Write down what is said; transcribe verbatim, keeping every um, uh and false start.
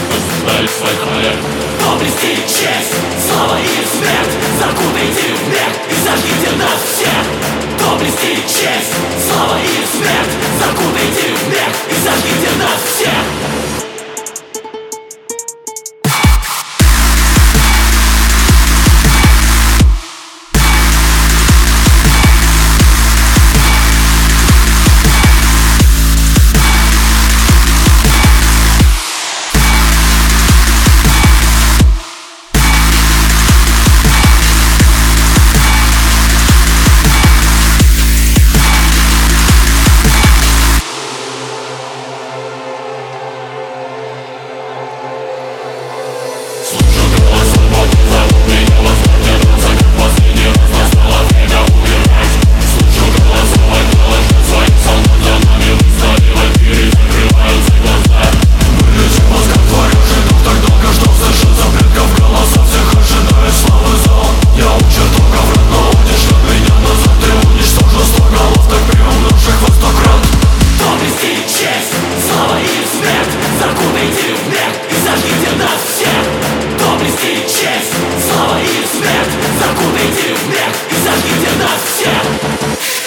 осуждали своих коллег. Доблесть и честь, слава и смерть, закутайте в мех и зажгите нас всех. Доблесть и честь, слава и смерть, закутайте в мех и зажгите нас всех. Закутайте в мех и зажгите нас всех. Доблесть и честь, слава и смерть, закутайте в мех и зажгите нас всех.